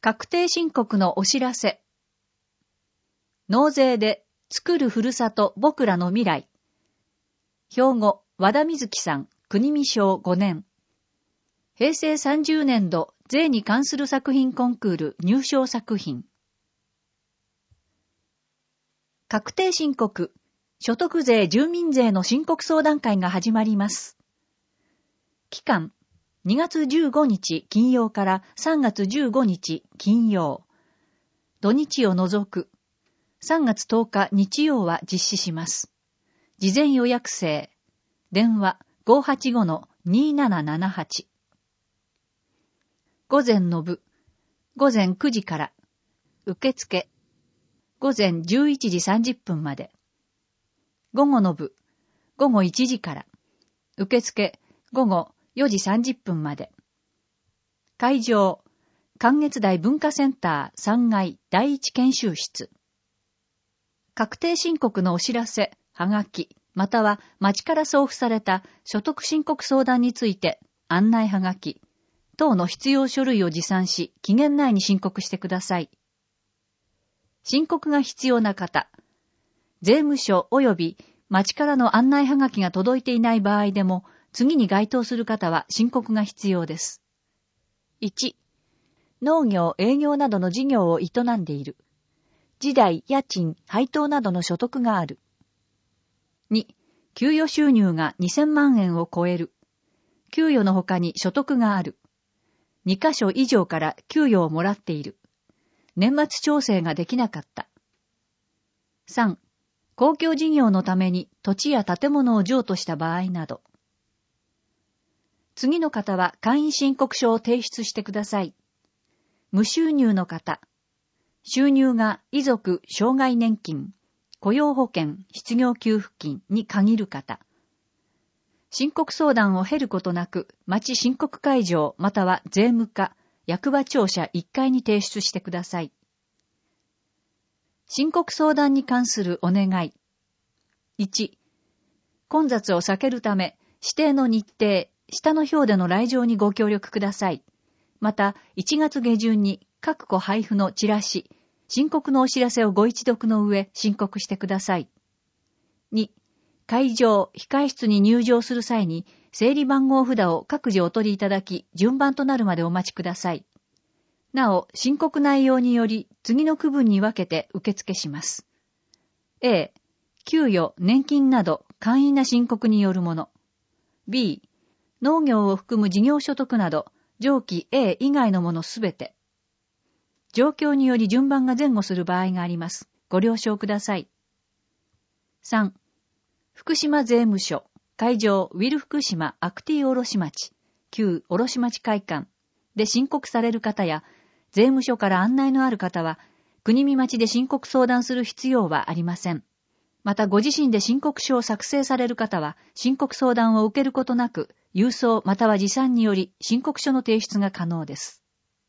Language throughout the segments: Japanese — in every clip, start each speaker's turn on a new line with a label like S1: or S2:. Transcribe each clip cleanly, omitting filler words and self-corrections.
S1: 確定申告のお知らせ。納税で作るふるさと僕らの未来。兵庫和田瑞希さん、国見賞5年。平成30年度税に関する作品コンクール入賞作品。確定申告、所得税住民税の申告相談会が始まります。期間、2月15日金曜から3月15日金曜。土日を除く。3月10日日曜は実施します。事前予約制。電話 585-2778。午前の部。午前9時から。受付。午前11時30分まで。午後の部。午後1時から。受付。午後4時30分まで。会場。関越台文化センター3階第一研修室。確定申告のお知らせ、はがき、または町から送付された所得申告相談について案内はがき等の必要書類を持参し、期限内に申告してください。申告が必要な方、税務署及び町からの案内はがきが届いていない場合でも、次に該当する方は申告が必要です。1、農業、営業などの事業を営んでいる。地代、家賃、配当などの所得がある。2、給与収入が2000万円を超える。給与の他に所得がある。2カ所以上から給与をもらっている。年末調整ができなかった。3、公共事業のために土地や建物を譲渡した場合など。次の方は簡易申告書を提出してください。無収入の方。収入が遺族、障害年金、雇用保険、失業給付金に限る方。申告相談を経ることなく、町申告会場または税務課、役場庁舎1階に提出してください。申告相談に関するお願い。1、混雑を避けるため、指定の日程、下の表での来場にご協力ください。また、1月下旬に各個配布のチラシ、申告のお知らせをご一読の上、申告してください。2、会場、控室に入場する際に、整理番号札を各自お取りいただき、順番となるまでお待ちください。なお、申告内容により、次の区分に分けて受付します。A、給与、年金など、簡易な申告によるもの。B、農業を含む事業所得など、上記 A 以外のものすべて。状況により順番が前後する場合があります。ご了承ください。3、福島税務署、会場ウィル福島アクティ卸町、旧卸町会館で申告される方や、税務署から案内のある方は、国見町で申告相談する必要はありません。またご自身で申告書を作成される方は、申告相談を受けることなく、郵送または持参により申告書の提出が可能です。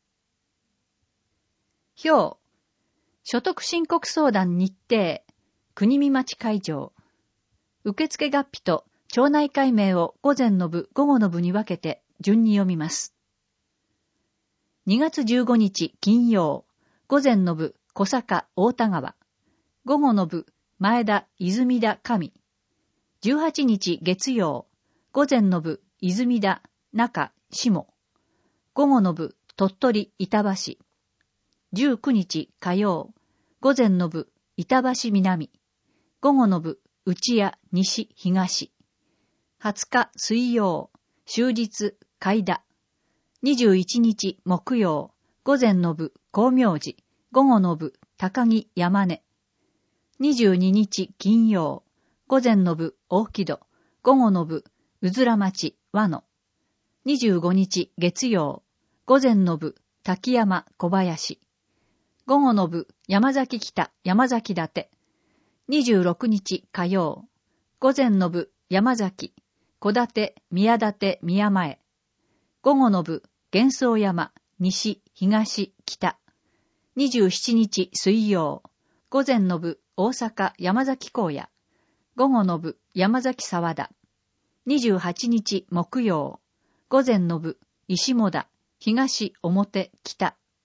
S1: 表、所得申告相談日程、国見町会場。受付月日と町内会名を午前の部、午後の部に分けて順に読みます。2月15日金曜、午前の部、小坂、大田川。午後の部、前田、泉田、上。18日月曜、午前の部、泉田、中、下。午後の部、鳥取、板橋。19日火曜、午前の部、板橋南。午後の部、内谷、西、東。20日水曜、終日、海田。21日木曜、午前の部、光明寺。午後の部、高木、山根。22日金曜、午前の部、大木戸。午後の部、うずら町、和野。25日月曜、午前の部、滝山、小林。午後の部、山崎北、山崎立。26日火曜、午前の部、山崎、小立、宮立、宮前。午後の部、幻想山、西、東、北。27日水曜、午前の部、大阪、山崎荒野。午後の部、山崎沢田。28日木曜、午前の部、石母田、東、表、北。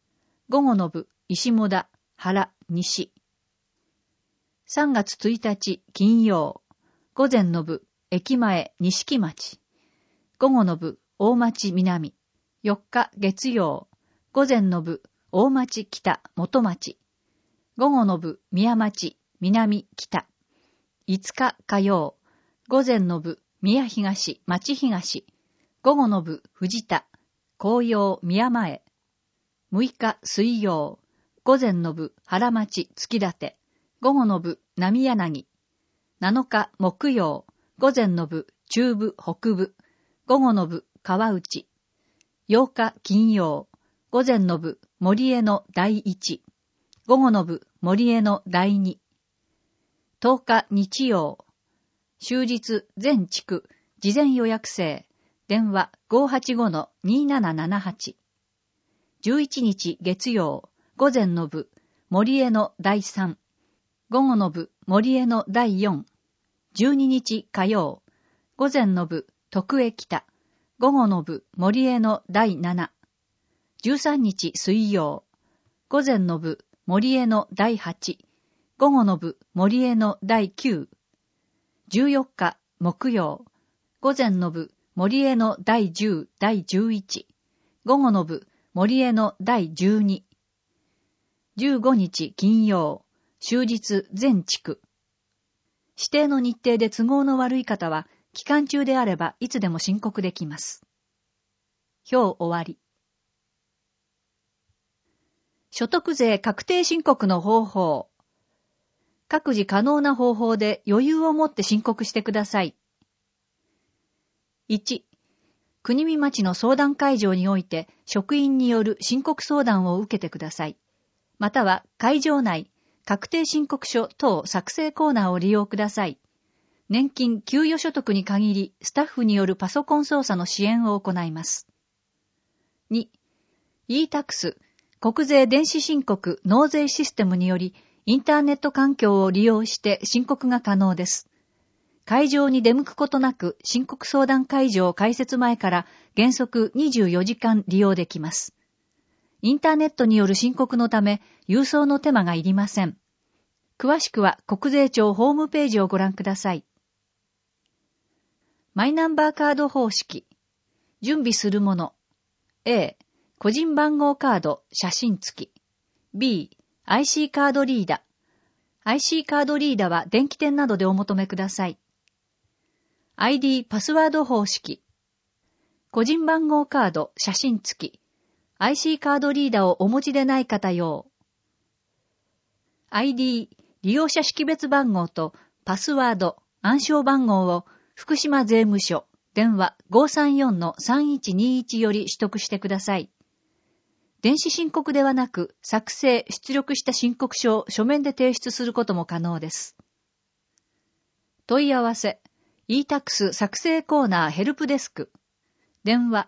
S1: 午後の部、石母田、原、西。3月1日、金曜。午前の部、駅前、錦町。午後の部、大町南。4日、月曜。午前の部、大町北、元町。午後の部、宮町、南、北。5日、火曜。午前の部、宮東、町東。午後の部、藤田、紅葉、宮前。6日、水曜。午前の部、原町、月立。午後の部、波柳。7日、木曜。午前の部、中部、北部。午後の部、川内。8日、金曜。午前の部、森江の第一。午後の部、森江の第二。10日、日曜。終日、全地区、事前予約制。電話 585-2778。11日、月曜。午前の部、森江の第三。午後の部、森江の第四。12日、火曜。午前の部、徳江北。午後の部、森江の第七。13日、水曜。午前の部、森江の第八。午後の部、森江の第九。14日、木曜。午前の部、森江の第10、第11。午後の部、森江の第12。15日、金曜。終日、全地区。指定の日程で都合の悪い方は、期間中であればいつでも申告できます。表終わり。所得税確定申告の方法。各自可能な方法で余裕を持って申告してください。1、国見町の相談会場において職員による申告相談を受けてください。または会場内、確定申告書等作成コーナーを利用ください。年金、給与所得に限り、スタッフによるパソコン操作の支援を行います。2、e-tax、国税電子申告納税システムにより、インターネット環境を利用して申告が可能です。会場に出向くことなく、申告相談会場開設前から原則24時間利用できます。インターネットによる申告のため、郵送の手間がいりません。詳しくは国税庁ホームページをご覧ください。マイナンバーカード方式。準備するもの。A、個人番号カード、写真付き。B、IC カードリーダー。IC カードリーダーは電気店などでお求めください。ID パスワード方式。個人番号カード、写真付き。IC カードリーダーをお持ちでない方用。ID 利用者識別番号とパスワード、暗証番号を福島税務署電話 534-3121 より取得してください。電子申告ではなく作成・出力した申告書を書面で提出することも可能です。問い合わせ e-tax 作成コーナーヘルプデスク電話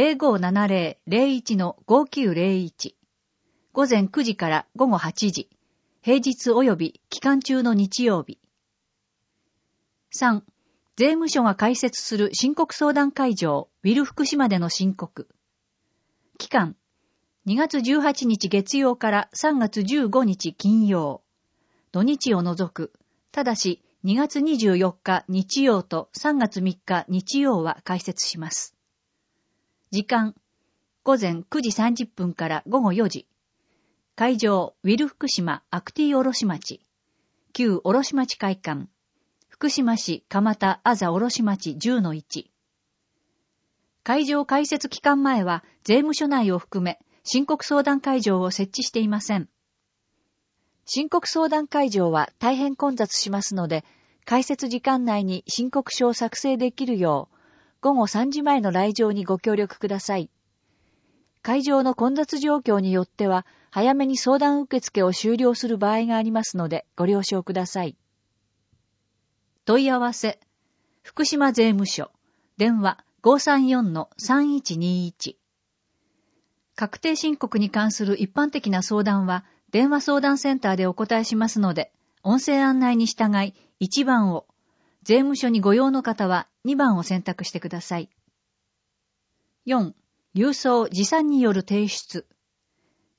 S1: 0570-01-5901 午前9時から午後8時平日及び期間中の日曜日。3. 税務署が開設する申告相談会場ウィル福島での申告。期間2月18日月曜から3月15日金曜。土日を除く。ただし2月24日日曜と3月3日日曜は開設します。時間午前9時30分から午後4時。会場ウィル福島アクティ卸町。旧卸町会館。福島市蒲田あざ卸町 10-1。会場開設期間前は税務署内を含め申告相談会場を設置していません。申告相談会場は大変混雑しますので、開設時間内に申告書を作成できるよう、午後3時前の来場にご協力ください。会場の混雑状況によっては、早めに相談受付を終了する場合がありますので、ご了承ください。問い合わせ、福島税務署、電話 534-3121。確定申告に関する一般的な相談は、電話相談センターでお答えしますので、音声案内に従い1番を、税務署にご用の方は2番を選択してください。4. 郵送持参による提出。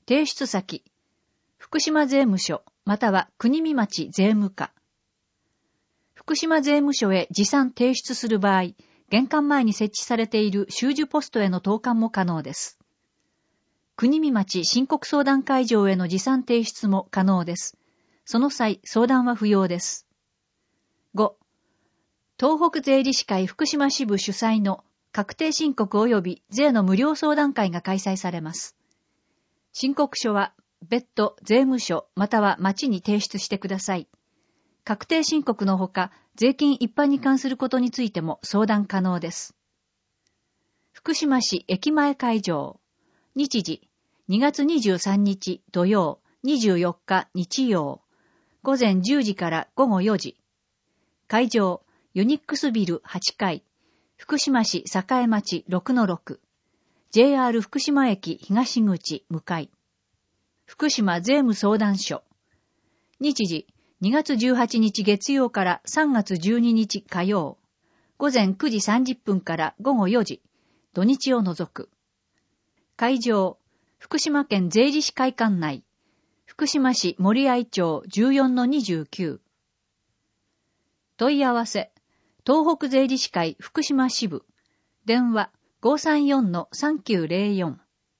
S1: 提出先、福島税務署または国見町税務課。福島税務署へ持参提出する場合、玄関前に設置されている収受ポストへの投函も可能です。国見町申告相談会場への持参提出も可能です。その際、相談は不要です。5. 東北税理士会福島支部主催の確定申告及び税の無料相談会が開催されます。申告書は別途税務署または町に提出してください。確定申告のほか、税金一般に関することについても相談可能です。福島市駅前会場。日時、2月23日土曜、24日日曜。午前10時から午後4時。会場、ユニックスビル8階。福島市栄町 6-6。JR 福島駅東口向かい。福島税務相談所。日時、2月18日月曜から3月12日火曜。午前9時30分から午後4時。土日を除く。会場、福島県税理士会館内。福島市森合町 14-29。問い合わせ、東北税理士会福島支部。電話 534-3904。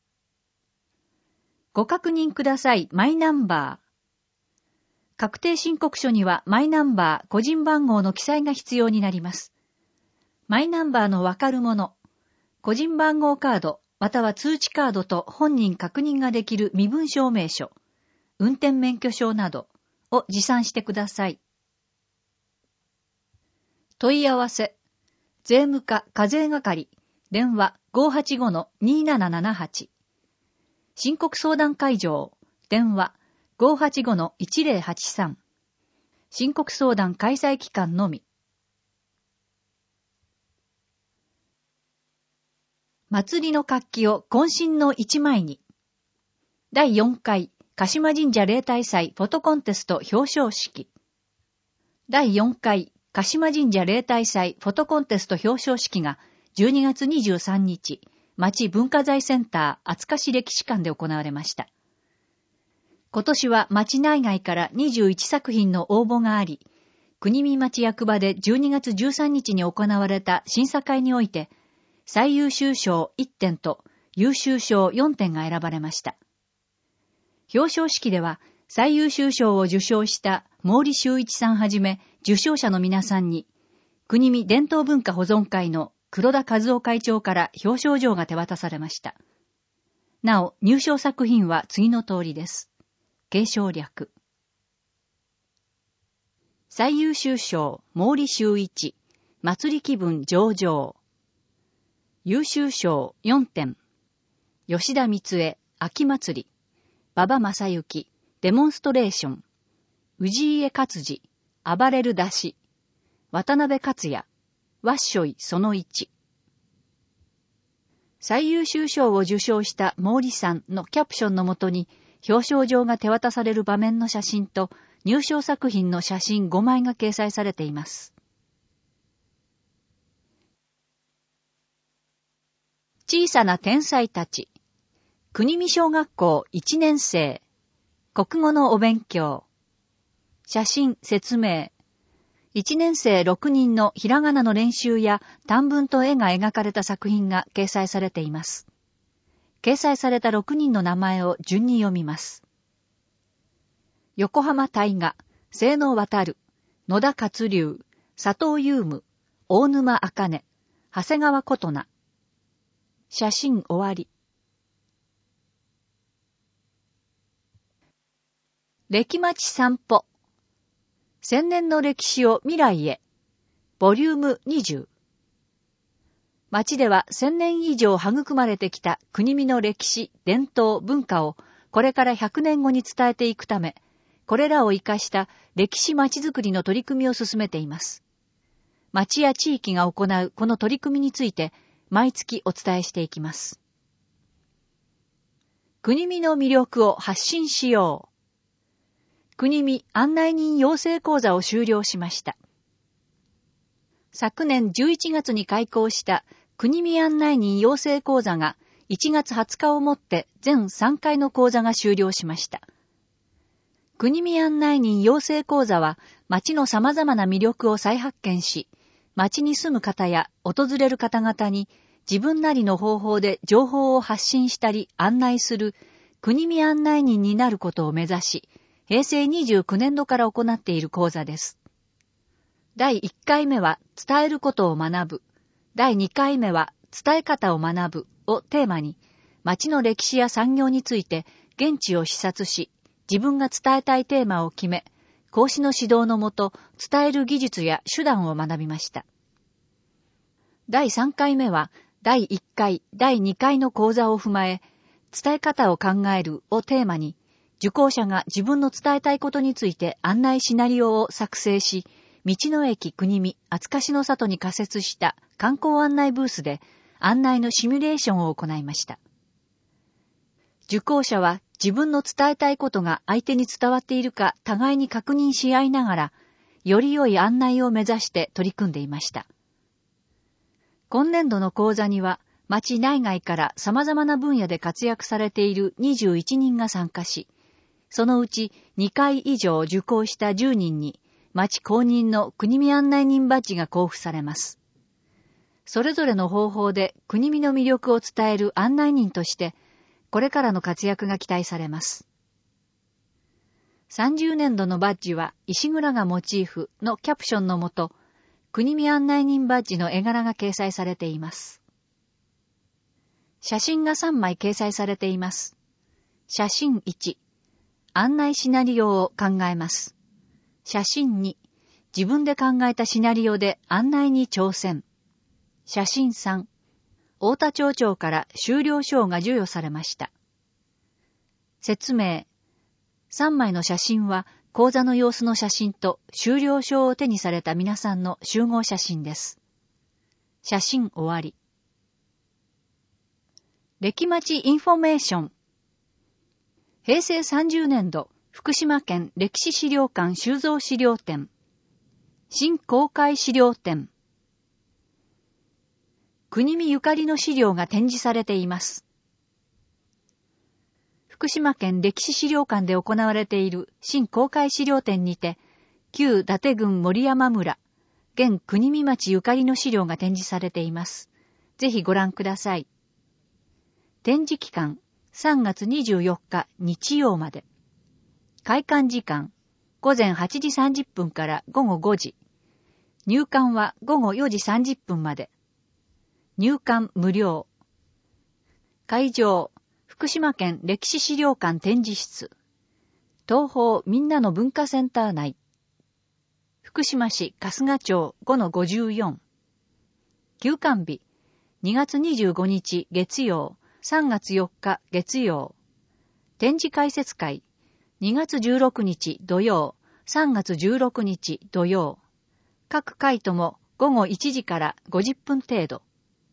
S1: ご確認ください。マイナンバー。確定申告書にはマイナンバー個人番号の記載が必要になります。マイナンバーのわかるもの、個人番号カードまたは通知カードと本人確認ができる身分証明書、運転免許証などを持参してください。問い合わせ、税務課課税係、電話 585-2778。申告相談会場、電話 585-1083。申告相談開催期間のみ。祭りの活気を渾身の一枚に。第4回鹿島神社例大祭フォトコンテスト表彰式。第4回鹿島神社例大祭フォトコンテスト表彰式が12月23日、町文化財センター厚賀市歴史館で行われました。今年は町内外から21作品の応募があり、国見町役場で12月13日に行われた審査会において、最優秀賞1点と優秀賞4点が選ばれました。表彰式では、最優秀賞を受賞した毛利修一さんはじめ受賞者の皆さんに、国見伝統文化保存会の黒田和夫会長から表彰状が手渡されました。なお、入賞作品は次の通りです。継承略。最優秀賞、毛利修一、祭り気分上々。優秀賞4点。吉田光恵、秋祭り。馬場正幸、デモンストレーション。氏家勝治、暴れる出し。渡辺克也、わっしょいその1。最優秀賞を受賞した毛利さんのキャプションのもとに、表彰状が手渡される場面の写真と入賞作品の写真5枚が掲載されています。小さな天才たち。国見小学校1年生。国語のお勉強。写真説明。1年生6人のひらがなの練習や短文と絵が描かれた作品が掲載されています。掲載された6人の名前を順に読みます。横浜大河、清野渡、野田勝龍、佐藤優夢、大沼茜、長谷川琴奈。写真終わり。歴町散歩。千年の歴史を未来へ。ボリューム20。町では1000年以上育まれてきた国見の歴史、伝統、文化をこれから100年後に伝えていくため、これらを生かした歴史町づくりの取り組みを進めています。町や地域が行うこの取り組みについて毎月お伝えしていきます。国見の魅力を発信しよう。国見案内人養成講座を修了しました。昨年11月に開講した国見案内人養成講座が 1月20日をもって全3回の講座が終了しました。国見案内人養成講座は、町の様々な魅力を再発見し、町に住む方や訪れる方々に自分なりの方法で情報を発信したり案内する国見案内人になることを目指し、平成29年度から行っている講座です。第1回目は伝えることを学ぶ、第2回目は伝え方を学ぶをテーマに、町の歴史や産業について現地を視察し、自分が伝えたいテーマを決め、講師の指導のもと伝える技術や手段を学びました。第3回目は第1回、第2回の講座を踏まえ、伝え方を考えるをテーマに、受講者が自分の伝えたいことについて案内シナリオを作成し、道の駅国見厚かしの里に仮設した観光案内ブースで案内のシミュレーションを行いました。受講者は自分の伝えたいことが相手に伝わっているか互いに確認し合いながら、より良い案内を目指して取り組んでいました。今年度の講座には、町内外から様々な分野で活躍されている21人が参加し、そのうち2回以上受講した10人に、町公認の国見案内人バッジが交付されます。それぞれの方法で国見の魅力を伝える案内人として、これからの活躍が期待されます。30年度のバッジは石蔵がモチーフのキャプションのもと、国見案内人バッジの絵柄が掲載されています。写真が3枚掲載されています。写真1、案内シナリオを考えます。写真2、自分で考えたシナリオで案内に挑戦。写真3、太田町長から修了証が授与されました。説明。3枚の写真は講座の様子の写真と修了証を手にされた皆さんの集合写真です。写真終わり。歴町インフォメーション。平成30年度福島県歴史資料館収蔵資料展。新公開資料展。国見ゆかりの資料が展示されています。福島県歴史資料館で行われている新公開資料展にて、旧伊達郡森山村、現国見町ゆかりの資料が展示されています。ぜひご覧ください。展示期間、3月24日日曜まで。開館時間、午前8時30分から午後5時。入館は午後4時30分まで。入館無料。会場、福島県歴史資料館展示室。東方みんなの文化センター内。福島市春日町 5-54。休館日、2月25日月曜、3月4日月曜。展示開設会、2月16日土曜、3月16日土曜。各回とも午後1時から50分程度。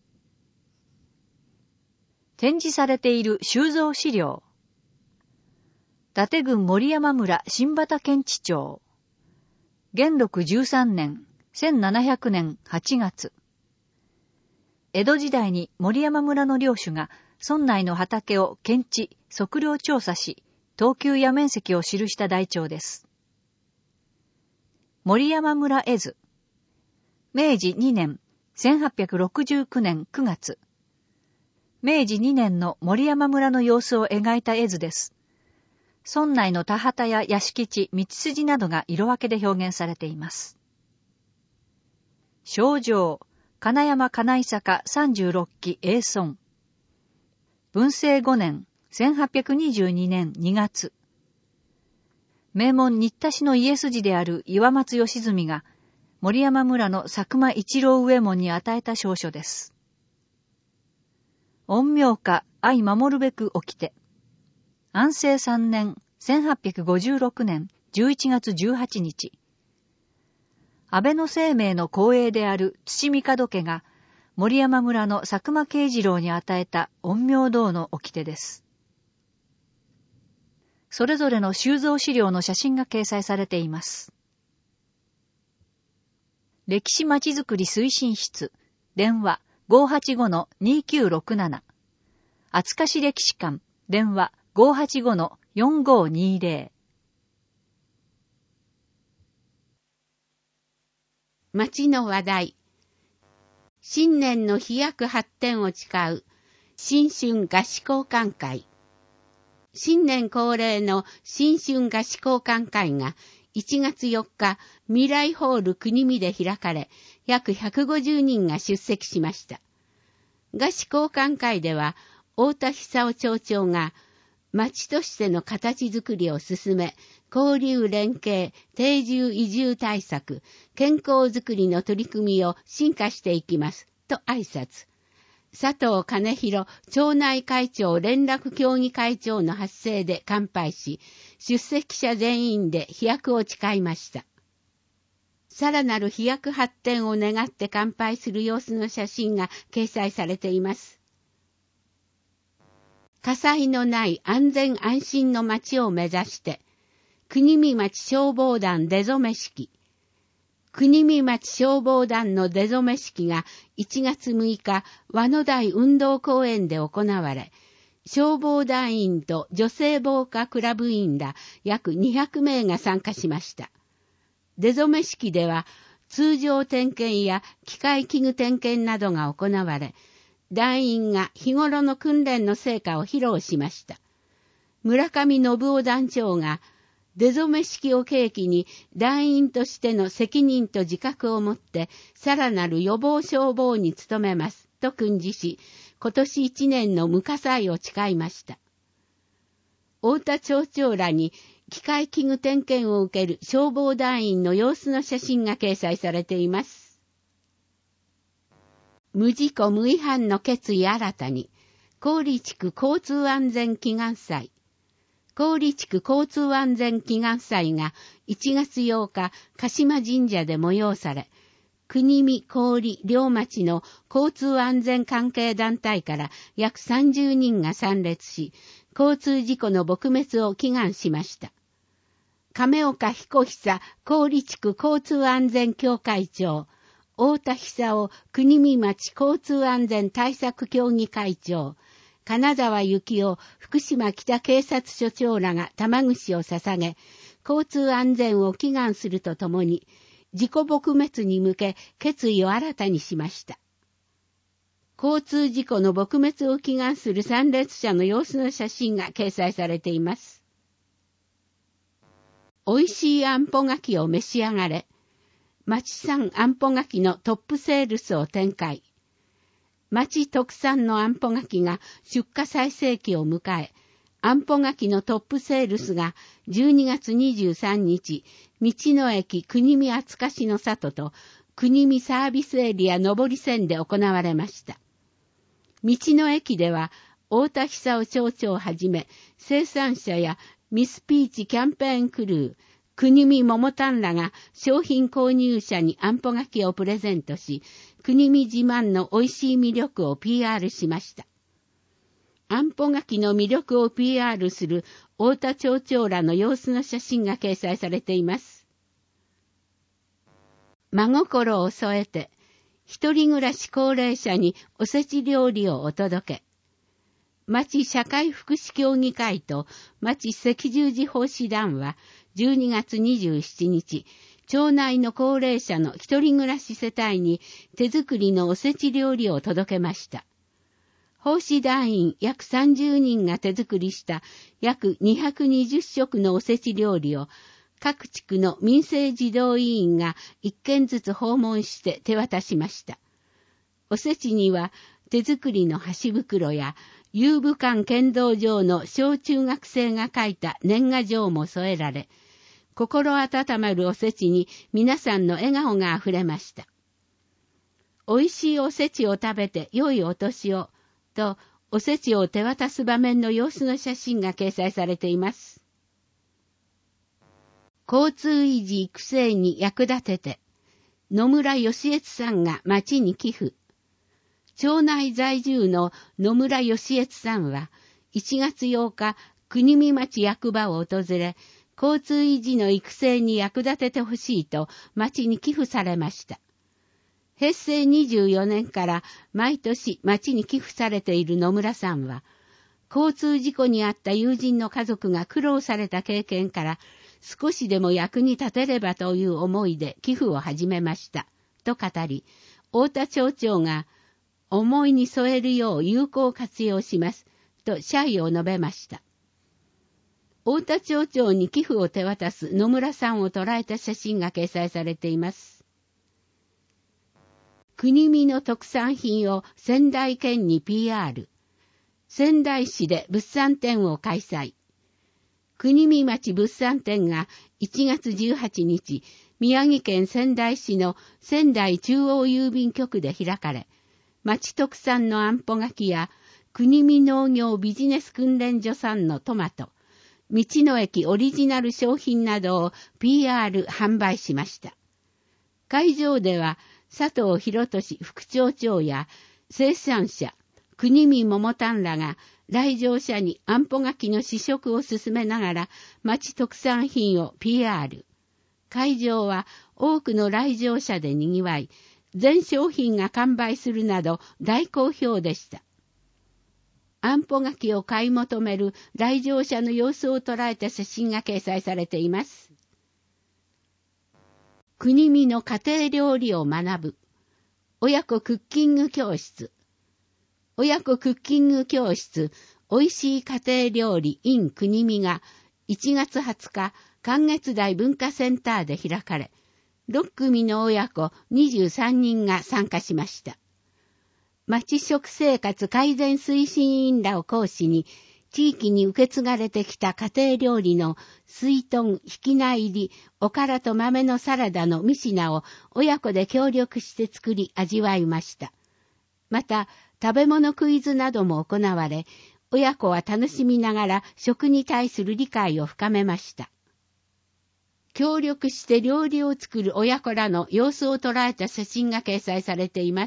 S1: 展示されている収蔵資料。伊達郡森山村新畑検地町。元禄13年、1700年8月。江戸時代に森山村の領主が村内の畑を検地、測量調査し、等級や面積を記した台帳です。森山村絵図。明治2年、1869年9月。明治2年の森山村の様子を描いた絵図です。村内の田畑や屋敷地、道筋などが色分けで表現されています。賞状、金山金井坂36期永村。文政5年、1822年2月。名門新田市の家筋である岩松義純が、森山村の佐久間一郎上門に与えた証書です。陰陽家愛守るべく起きて。安政3年、1856年11月18日。安倍の生命の後裔である土見門家が、森山村の佐久間慶次郎に与えた陰陽道の掟です。それぞれの収蔵資料の写真が掲載されています。歴史まちづくり推進室、電話 585-2967。 厚かし歴史館、電話 585-4520。
S2: 町の話題。新年の飛躍発展を誓う新春賀子交換会。新年恒例の新春賀子交換会が1月4日未来ホール国見で開かれ、約150人が出席しました。賀子交換会では太田久夫町長が町としての形づくりを進め、交流連携、定住移住対策、健康づくりの取り組みを進化していきますと挨拶。佐藤兼弘町内会長連絡協議会長の発声で乾杯し、出席者全員で飛躍を誓いました。さらなる飛躍発展を願って乾杯する様子の写真が掲載されています。火災のない安全安心の町を目指して、国見町消防団出初め式。国見町消防団の出初め式が1月6日、和野台運動公園で行われ、消防団員と女性防火クラブ員ら約200名が参加しました。出初め式では、通常点検や機械器具点検などが行われ、団員が日頃の訓練の成果を披露しました。村上信夫団長が、出初め式を契機に団員としての責任と自覚を持ってさらなる予防消防に努めますと訓示し、今年1年の無火災を誓いました。太田町長らに機械器具点検を受ける消防団員の様子の写真が掲載されています。無事故無違反の決意新たに、郡地区交通安全祈願祭。郡地区交通安全祈願祭が1月8日、鹿島神社で催され、国見、郡、両町の交通安全関係団体から約30人が参列し、交通事故の撲滅を祈願しました。亀岡彦久郡地区交通安全協会長、太田久夫国見町交通安全対策協議会長、金沢幸雄福島北警察署長らが玉串を捧げ、交通安全を祈願するとともに、事故撲滅に向け決意を新たにしました。交通事故の撲滅を祈願する参列者の様子の写真が掲載されています。美味しいあんぽ柿を召し上がれ。町産あんぽ柿のトップセールスを展開。町特産のあんぽ柿が出荷最盛期を迎え、あんぽ柿のトップセールスが12月23日、道の駅国見厚かしの里と国見サービスエリア上り線で行われました。道の駅では、太田久夫町長をはじめ、生産者やミスピーチキャンペーンクルー、国見桃丹らが商品購入者にあんぽ柿をプレゼントし、国見自慢の美味しい魅力を PR しました。あんぽ柿の魅力を PR する太田町長らの様子の写真が掲載されています。真心を添えて、一人暮らし高齢者におせち料理をお届け。町社会福祉協議会と町赤十字奉仕団は12月27日、町内の高齢者の一人暮らし世帯に手作りのおせち料理を届けました。奉仕団員約30人が手作りした約220食のおせち料理を各地区の民生児童委員が1軒ずつ訪問して手渡しました。おせちには手作りの箸袋や遊武館剣道場の小中学生が書いた年賀状も添えられ、心温まるおせちに皆さんの笑顔があふれました。美味しいおせちを食べて良いお年をとおせちを手渡す場面の様子の写真が掲載されています。交通維持育成に役立てて、野村義悦さんが町に寄付。町内在住の野村義悦さんは1月8日、国見町役場を訪れ、交通維持の育成に役立ててほしいと町に寄付されました。平成24年から毎年町に寄付されている野村さんは、 交通事故に遭った友人の家族が苦労された経験から、少しでも役に立てればという思いで寄付を始めました、と語り、太田町長が思いに添えるよう有効活用します、と謝意を述べました。太田町長に寄付を手渡す野村さんを捉えた写真が掲載されています。国見の特産品を仙台県に PR。仙台市で物産展を開催。国見町物産展が1月18日、宮城県仙台市の仙台中央郵便局で開かれ、町特産のあんぽ柿や国見農業ビジネス訓練所産のトマト、道の駅オリジナル商品などを PR 販売しました。会場では佐藤博俊副町長や生産者、国見桃丹らが来場者にあんぽ柿の試食を進めながら町特産品を PR。会場は多くの来場者で賑わい、全商品が完売するなど大好評でした。あんぽ柿を買い求める来場者の様子を捉えた写真が掲載されています。国見の家庭料理を学ぶ。親子クッキング教室。親子クッキング教室、おいしい家庭料理 in 国見が1月20日、関越台文化センターで開かれ、6組の親子23人が参加しました。町食生活改善推進員らを講師に、地域に受け継がれてきた家庭料理の水豚、ひきな入り、おからと豆のサラダの3品を親子で協力して作り味わいました。また、食べ物クイズなども行われ、親子は楽しみながら食に対する理解を深めました。協力して料理を作る親子らの様子を捉えた写真が掲載されています。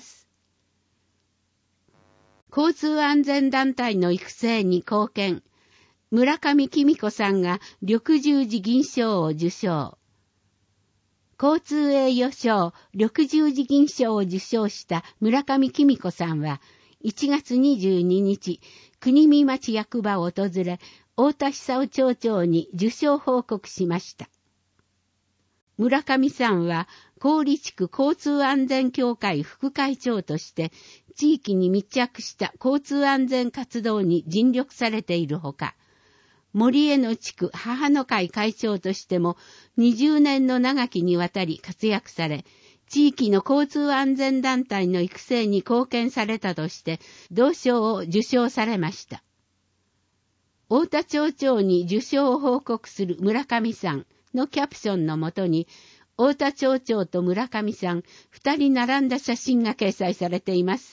S2: 交通安全団体の育成に貢献。村上紀美子さんが緑十字銀賞を受賞。交通栄誉賞緑十字銀賞を受賞した村上紀美子さんは、1月22日、国見町役場を訪れ、太田久夫町長に受賞報告しました。村上さんは、郡地区交通安全協会副会長として、地域に密着した交通安全活動に尽力されているほか、森江野地区母の会会長としても、20年の長きにわたり活躍され、地域の交通安全団体の育成に貢献されたとして、同賞を受賞されました。太田町長に受賞を報告する村上さんのキャプションのもとに、太田町長と村上さん2人並んだ写真が掲載されています。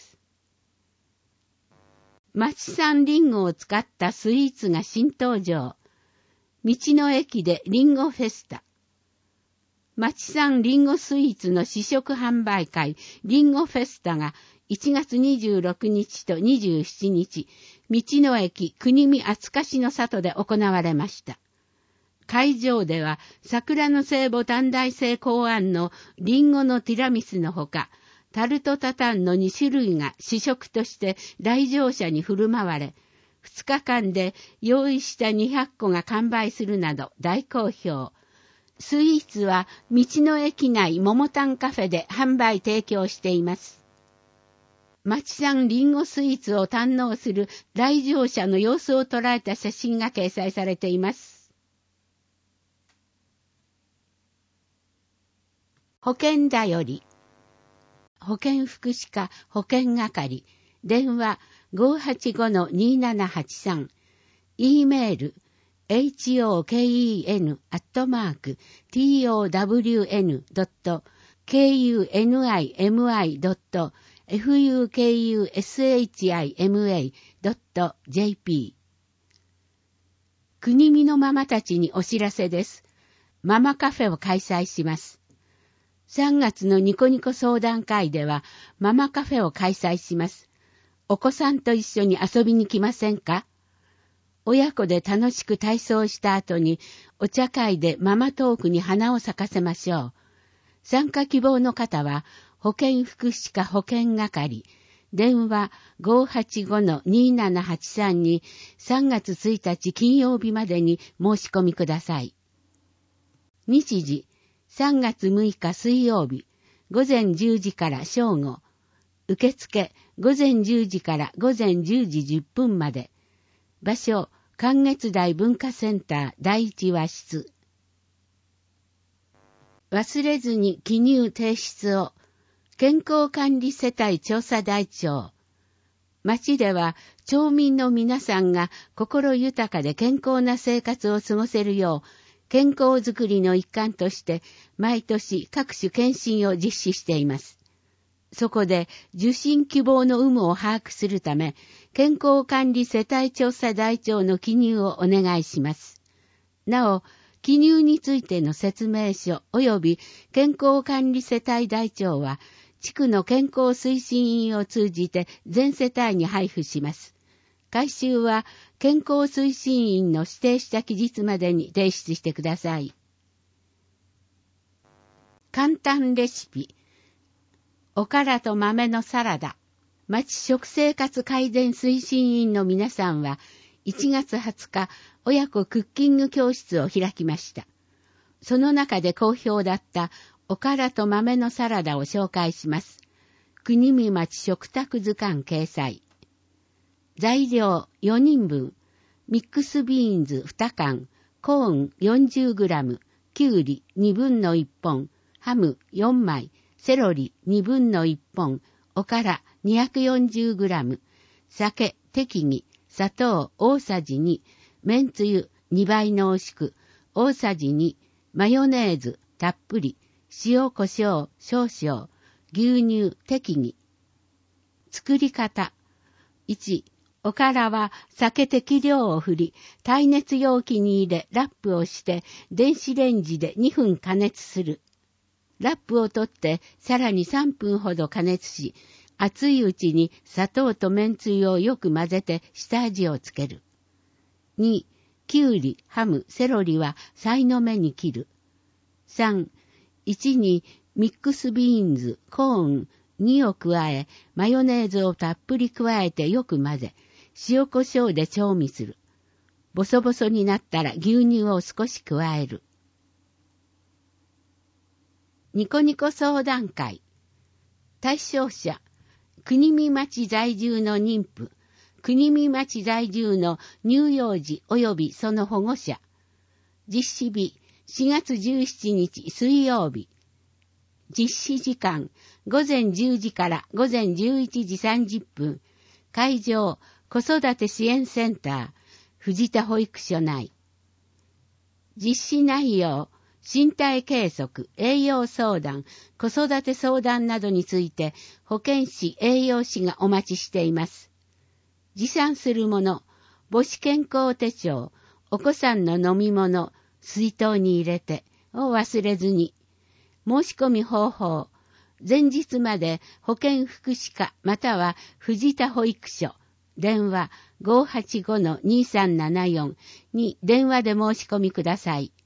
S2: 町産リンゴを使ったスイーツが新登場。道の駅でリンゴフェスタ。町産リンゴスイーツの試食販売会リンゴフェスタが1月26日と27日、道の駅国見厚かしの里で行われました。会場では桜の聖母短大生考案のリンゴのティラミスのほか、タルトタタンの2種類が試食として来場者に振る舞われ、2日間で用意した200個が完売するなど大好評。スイーツは道の駅内桃丹カフェで販売提供しています。町産リンゴスイーツを堪能する来場者の様子を捉えた写真が掲載されています。保健だより。保健福祉課保健係。電話 585-2783。E メールhoken.town.kunimi.fukushima.jp 国見のママたちにお知らせです。ママカフェを開催します。3月のニコニコ相談会ではママカフェを開催します。お子さんと一緒に遊びに来ませんか？親子で楽しく体操した後にお茶会でママトークに花を咲かせましょう。参加希望の方は保健福祉課保健係電話 585-2783 に3月1日金曜日までに申し込みください。日時、3月6日水曜日、午前10時から正午。受付、午前10時から午前10時10分まで。場所、関越台文化センター第一和室。忘れずに記入提出を。健康管理世帯調査台帳。町では町民の皆さんが心豊かで健康な生活を過ごせるよう、健康づくりの一環として毎年各種検診を実施しています。そこで受診希望の有無を把握するため、健康管理世帯調査台帳の記入をお願いします。なお、記入についての説明書及び健康管理世帯台帳は、地区の健康推進員を通じて全世帯に配布します。回収は健康推進員の指定した期日までに提出してください。簡単レシピ。おからと豆のサラダ。町食生活改善推進員の皆さんは1月20日、親子クッキング教室を開きました。その中で好評だったおからと豆のサラダを紹介します。国見町食卓図鑑掲載。材料4人分。ミックスビーンズ2缶、コーン 40g、きゅうり1/21本、ハム4枚、セロリ1/21本、おから 240g、酒適宜、砂糖大さじ2、めんつゆ2倍濃縮、大さじ2、マヨネーズたっぷり、塩胡椒少々、牛乳適宜。作り方。1、おからは酒適量を振り、耐熱容器に入れラップをして電子レンジで2分加熱する。ラップを取ってさらに3分ほど加熱し、熱いうちに砂糖とめんつゆをよく混ぜて下味をつける。2、きゅうり、ハム、セロリはさいの目に切る。3、1にミックスビーンズ、コーン2を加え、マヨネーズをたっぷり加えてよく混ぜ、塩コショウで調味する。ボソボソになったら牛乳を少し加える。ニコニコ相談会。対象者、国見町在住の妊婦、国見町在住の乳幼児及びその保護者。実施日、4月17日水曜日。実施時間、午前10時から午前11時30分。会場、子育て支援センター、藤田保育所内。実施内容、身体計測、栄養相談、子育て相談などについて保健師、栄養士がお待ちしています。持参するもの、母子健康手帳、お子さんの飲み物、水筒に入れてを忘れずに。申し込み方法、前日まで保健福祉課または藤田保育所、電話 585-2374 に電話で申し込みください。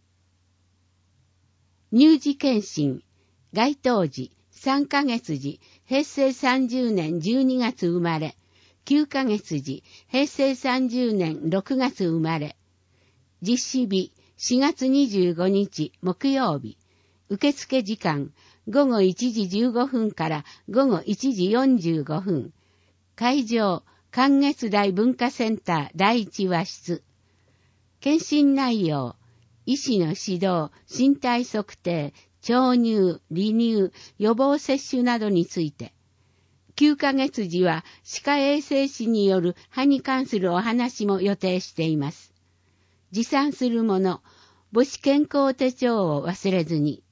S2: 乳児検診、該当時、3ヶ月時、平成30年12月生まれ、9ヶ月時、平成30年6月生まれ、実施日、4月25日木曜日、受付時間、午後1時15分から午後1時45分、会場、関越台文化センター第一和室、検診内容、医師の指導、身体測定、調乳、離乳、予防接種などについて、9ヶ月時は歯科衛生士による歯に関するお話も予定しています。持参するもの、母子健康手帳を忘れずに。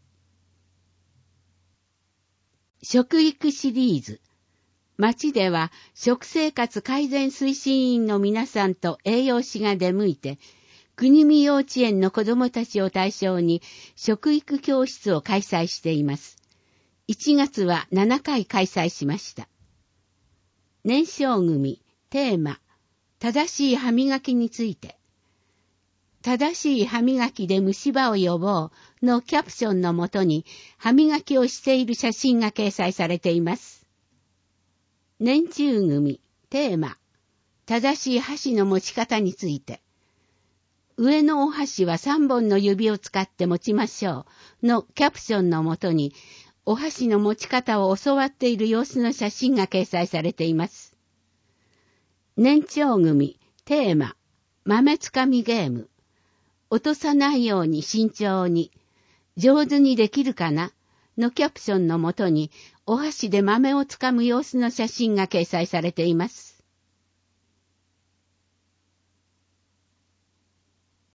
S2: 食育シリーズ。町では食生活改善推進員の皆さんと栄養士が出向いて、国見幼稚園の子どもたちを対象に食育教室を開催しています。1月は7回開催しました。年少組、テーマ、正しい歯磨きについて。正しい歯磨きで虫歯を予防のキャプションのもとに歯磨きをしている写真が掲載されています。 年中組テーマ、正しい箸の持ち方について、上のお箸は3本の指を使って持ちましょうのキャプションのもとに、お箸の持ち方を教わっている様子の写真が掲載されています。年長組テーマ、豆つかみゲーム、落とさないように慎重に、上手にできるかなのキャプションのもとに、お箸で豆をつかむ様子の写真が掲載されています。